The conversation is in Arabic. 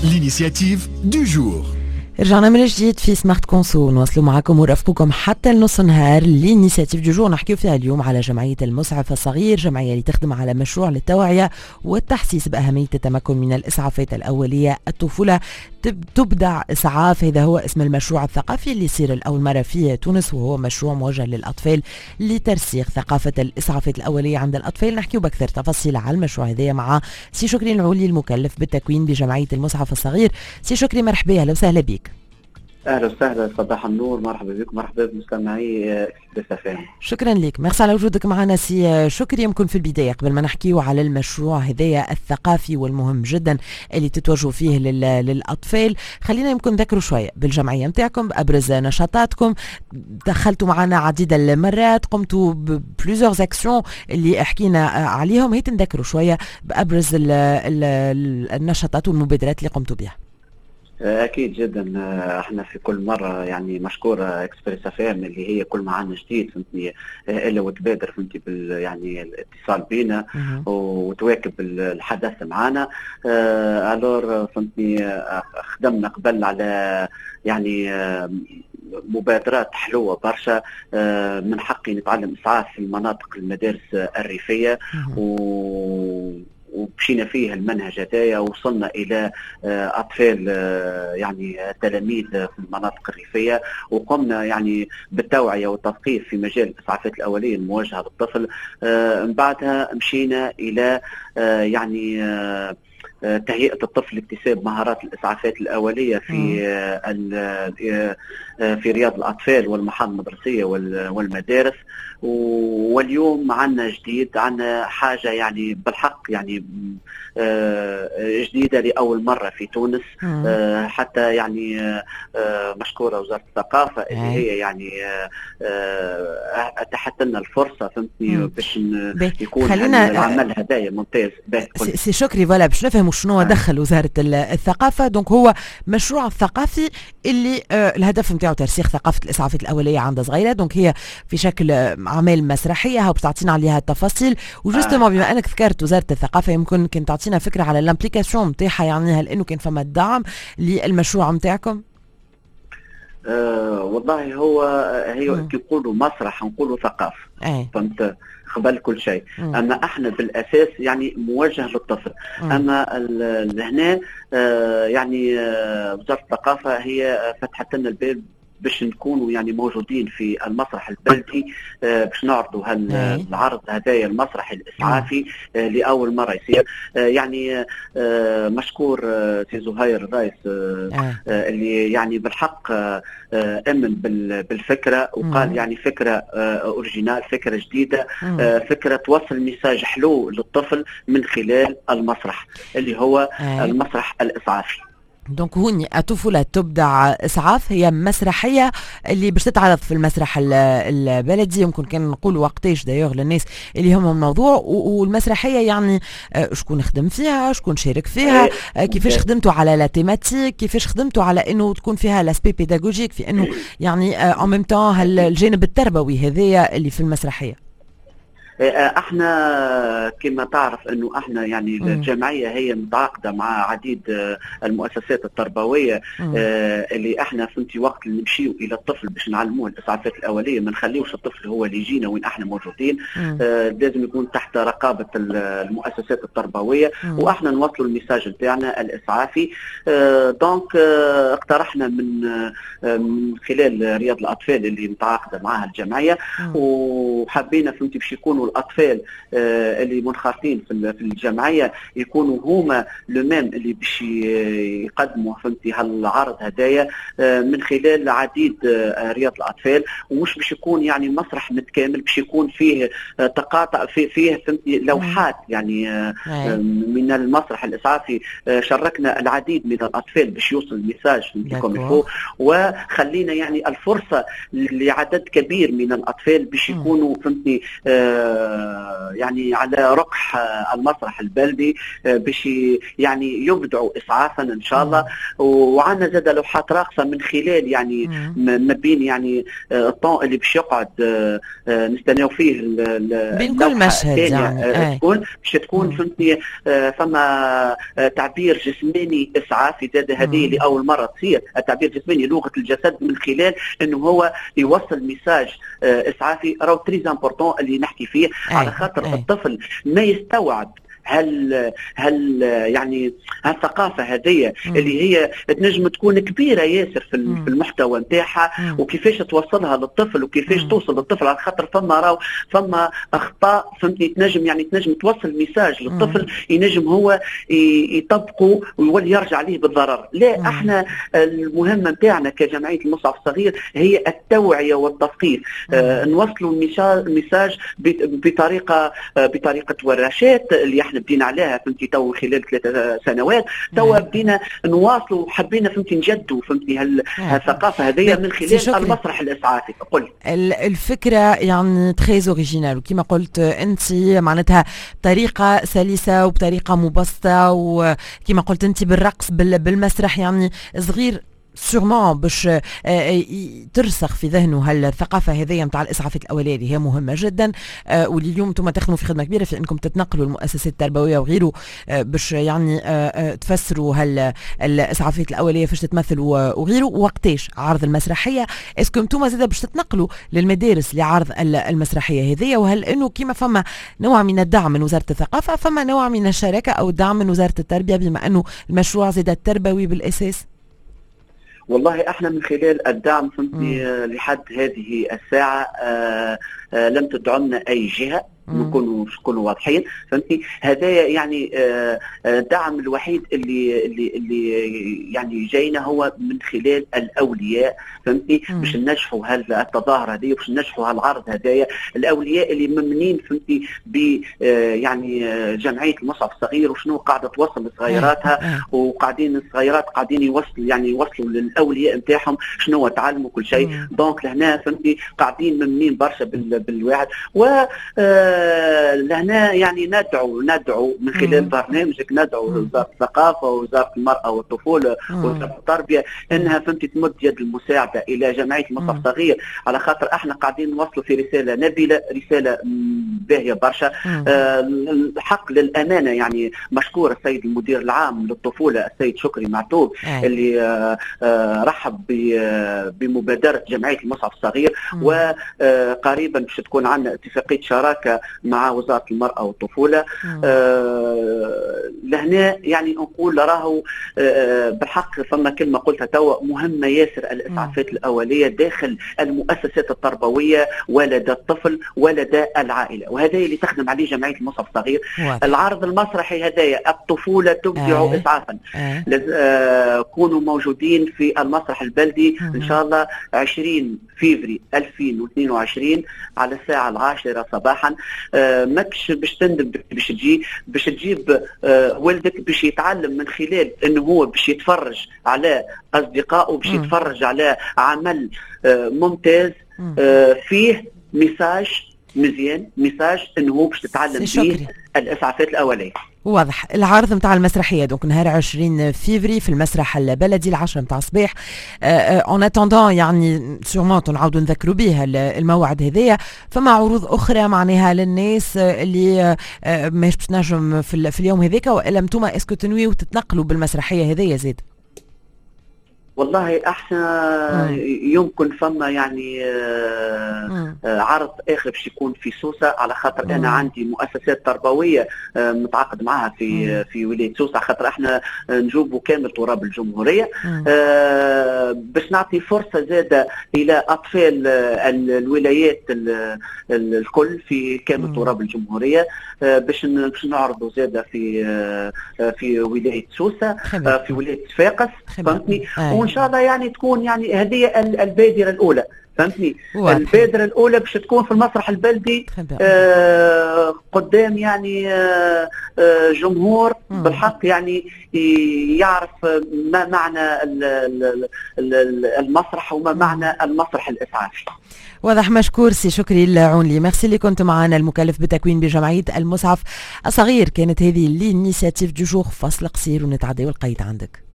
l'initiative du jour. رجعنا من جديد في سمارت كونسو، نواصلوا معكم ونرافقكم حتى النص نهار. لينيسياتيف دو جور نحكيو فيها اليوم على جمعية المسعف الصغير، جمعية اللي تخدم على مشروع للتوعية والتحسيس بأهمية التمكن من الإسعافات الأولية. الطفولة تبدع إسعاف، هذا هو اسم المشروع الثقافي اللي يصير الأول مرة في تونس، وهو مشروع موجه للأطفال لترسيخ ثقافة الإسعافات الأولية عند الأطفال. نحكيو بأكثر تفاصيل على المشروع هذا مع سي شكري العولي المكلف بالتكوين بجمعية المسعف الصغير. سي شكري مرحبا، أهلا وسهلا بك. اهلا وسهلا، صباح النور، مرحبا بكم، مرحبا بمستمعي اكسبريس FM. شكرا لك، ميرسي على وجودك معنا سي شكري. يمكن في البدايه قبل ما نحكيو على المشروع هذايا الثقافي والمهم جدا اللي تتوجهوا فيه للاطفال، خلينا يمكن نذكروا شويه بالجمعيه نتاعكم، بابرز نشاطاتكم. دخلتوا معنا عديد المرات، قمتوا ببليزيور اكسيون اللي حكينا عليهم، هيك نذكروا شويه بابرز النشاطات والمبادرات اللي قمتوا بها. اكيد جدا، احنا في كل مره يعني مشكوره اكسبريس FM اللي هي كل ما عندنا جديد فهمتني الا وتبادر فهمتي يعني الاتصال بينا وتواكب الحدث معنا. الور فهمتني خدمنا قبل على يعني مبادرات حلوه برشا. من حقي نتعلم اسعاف في المناطق المدارس الريفيه ومشينا فيه المنهج هذايا، وصلنا الى اطفال يعني تلاميذ في المناطق الريفيه، وقمنا يعني بالتوعيه والتثقيف في مجال الاسعافات الاوليه الموجهه للطفل. من بعدها مشينا الى يعني تهيئة الطفل لاكتساب مهارات الإسعافات الأولية في رياض الأطفال والمحاضن المدرسية والمدارس. واليوم عندنا جديد، عندنا حاجة يعني بالحق يعني جديدة لأول مرة في تونس. حتى يعني مشكورة وزارة الثقافة اللي هي يعني أتاحت لنا الفرصة فهمتني باش يكون العمل هدايا ممتاز. سي شكري فوالا باش نفهم شنو دخل وزارة الثقافة. دونك هو مشروع ثقافي اللي الهدف نتاعو ترسيخ ثقافة الإسعافات الأولية عند صغيرة. دونك هي في شكل أعمال مسرحية، هاو بتعطينا عليها التفاصيل. وجستما بما أنك ذكرت وزارة الثقافة، يمكن كان تعطينا فكرة على الامبليكاسيون نتاعها، يعني هل إنه كان فما دعم للمشروع نتاعكم؟ والله هي كيقولوا مسرح نقولوا ثقافة، فهمت قبل كل شيء. اما احنا بالاساس يعني موجه للطفل. اما هنا يعني وزاره الثقافه هي فتحت لنا الباب باش نكونوا يعني موجودين في المسرح البلدي، باش نعرضوا العرض هذايا المسرح الاسعافي لاول مره يصير. يعني مشكور سي زهير الرئيس اللي يعني بالحق امن بالفكره، وقال يعني فكره اوريجينال، فكره جديده، فكره توصل ميساج حلو للطفل من خلال المسرح اللي هو المسرح الاسعافي. دونك هوني الطفولة تبدع إسعاف هي مسرحية اللي باش تتعرض في المسرح البلدي. يمكن كان نقول وقتاش دايوغ للناس اللي هم الموضوع، والمسرحية يعني شكون خدم فيها، شكون شارك فيها، كيفاش خدمتوا على لا تيماتيك، كيفاش خدمتوا على انه تكون فيها لاسبي بيداغوجيك في انه يعني ان ميم طون الجانب التربوي هذايا اللي في المسرحية. احنا كما تعرف انه احنا يعني الجمعيه هي متعاقده مع عديد المؤسسات التربويه اللي احنا فهمتي وقت اللي نمشيو الى الطفل باش نعلموه الاسعافات الاوليه ما نخليوش الطفل هو اللي يجينا وين احنا موجودين. لازم يكون تحت رقابه المؤسسات التربويه، واحنا نوصلوا الميساج نتاعنا الاسعافي. دونك اقترحنا من خلال رياض الاطفال اللي متعاقده معها الجمعيه، وحبينا فهمتي باش يكونوا الاطفال اللي منخرطين في الجمعيه يكونوا هما لو ميم اللي باش يقدموا فهمتي هالعرض هدايا من خلال عديد رياض الاطفال، ومش باش يكون يعني مسرح متكامل، باش يكون فيه تقاطع فيه فهمتي لوحات يعني من المسرح الاسعافي. شاركنا العديد من الاطفال باش يوصل الميساج فهمتيكم الفوق، وخلينا يعني الفرصه لعدد كبير من الاطفال باش يكونوا فهمتي يعني على رقح المسرح البلدي باش يعني يبدعوا اسعافا ان شاء الله. وعندنا زاد لوحات راقصه من خلال يعني ما بين يعني الطون اللي باش يقعد نستناو فيه بين كل مشهد يعني تكون باش تكون فهمتني فما تعبير جسماني اسعافي زاد. هذه لاول مره تصير التعبير الجسماني لغه الجسد من خلال انه هو يوصل ميساج اسعافي. راهو تري امبورطون اللي نحكي فيه على خاطر الطفل ما يستوعب هل يعني هالثقافه هذه اللي هي تنجم تكون كبيره ياسر في المحتوى نتاعها، وكيفاش توصلها للطفل وكيفاش توصل للطفل، على خاطر فما اخطاء فهمتني تنجم توصل ميساج للطفل ينجم هو يطبقه ويولي يرجع عليه بالضرر. لا احنا المهمه نتاعنا كجمعيه المصعب الصغير هي التوعيه والتثقيف. نوصلوا الميساج بطريقه ورشات اللي احنا بدينا عليها فهمتي تو خلال 3 سنوات. تو بدينا نواصلوا وحبينا فهمتي نجدوا فهمتي هالثقافه هذه من خلال المسرح الاسعافي. قل الفكره يعني تري اوريجينال، وكما قلت انت معناتها بطريقه سلسه وبطريقه مبسطه، وكما قلت انت بالرقص بالمسرح يعني صغير سورمون باش ترسخ في ذهنه هالثقافه هذه نتاع الاسعافات الاوليه اللي هي مهمه جدا. واللي اليوم انتم تخدموا في خدمه كبيره في انكم تتنقلوا المؤسسات التربويه وغيره باش يعني تفسروا الاسعافات الاوليه فاش تتمثل وغيره. وقتاش عرض المسرحيه اسكو انتم زاده باش تتنقلوا للمدارس لعرض المسرحيه هذه؟ وهل انه كيما فما نوع من الدعم من وزاره الثقافه فما نوع من الشراكه او الدعم من وزاره التربيه بما انه المشروع زاده تربوي بالاساس؟ والله احنا من خلال الدعم فهمتني لحد هذه الساعه لم تدعمنا اي جهه، نكونوا واضحين فهمتي. هذا يعني الدعم الوحيد اللي يعني جاينا هو من خلال الاولياء فهمتي، باش ننجحوا هالتظاهره هذه وباش ننجحوا هالعرض هذايا. الاولياء اللي ممنين فهمتي ب يعني جمعيه المصعب الصغير وشنو قاعده توصل لصغيراتها، وقاعدين الصغيرات قاعدين يوصلوا للاولياء نتاعهم شنو تعلموا كل شيء. دونك لهنا فهمتي قاعدين ممنين برشا بالواحد. و لهنا يعني ندعو من خلال برنامجك، ندعو وزاره الثقافه ووزاره المراه والطفوله ووزاره التربيه انها فهمتي تمد يد المساعده الى جمعيه المصعب الصغير، على خاطر احنا قاعدين نوصلوا في رساله نبيله، رساله باهيه برشا. الحق للامانه يعني مشكور السيد المدير العام للطفوله السيد شكري معتوب اللي رحب بمبادره جمعيه المصعب الصغير، وقريبا باش تكون عندنا اتفاقيه شراكه مع وزاره المراه والطفوله. لهنا يعني نقول راهو بالحق فما كلمه قلتها توا مهمه ياسر، الاسعافات الاوليه داخل المؤسسات التربويه ولدى الطفل ولدى العائله، وهذا اللي تخدم عليه جمعيه المصعب الصغير. العرض المسرحي هذايا الطفوله تبدع اسعافا، كونوا موجودين في المسرح البلدي ان شاء الله 20 فيفري 2022 على الساعه 10 صباحا. ماكش باش تندم باش تجيب ولدك باش يتعلم من خلال انه هو باش يتفرج على اصدقائه، باش يتفرج على عمل ممتاز فيه ميساج مزيان، ميساج انه هو باش تتعلم فيه الاسعافات الاوليه. واضح. العرض نتاع المسرحيه دونك نهار 20 فيفري في المسرح البلدي 10 نتاع الصباح. اون اتوندون يعني سورمون نعاودوا نذكروا به الموعد هذايا. فما عروض اخرى معناها للناس اللي ماهيش باش تنجم في اليوم هذاك، والا انتوما اسكو تنويو تتنقلوا بالمسرحيه هذايا زيد؟ والله احنا يمكن فما يعني عرض اخر باش يكون في سوسه، على خاطر انا عندي مؤسسات تربويه متعاقد معها في ولايه سوسه، خاطر احنا نجوبوا كامل تراب الجمهوريه باش نعطي فرصه زاده الى اطفال الولايات الكل في كامل تراب الجمهوريه، باش نعرضوا زاده في ولايه سوسه، في ولايه صفاقس فهمتني. وان وان شاء الله يعني تكون يعني هذه البادره الاولى، فهمتني؟ البادره الاولى باش تكون في المسرح البلدي قدام يعني جمهور بالحق يعني يعرف ما معنى المسرح وما معنى المسرح الاسعافي. واضح. مشكور سي شكري العونلي، ميرسي اللي كنت معنا، المكلف بالتكوين بجمعيه المسعف الصغير. كانت هذه لينيسياتيف دو جور، فصل قصير ونتعداو القيد عندك.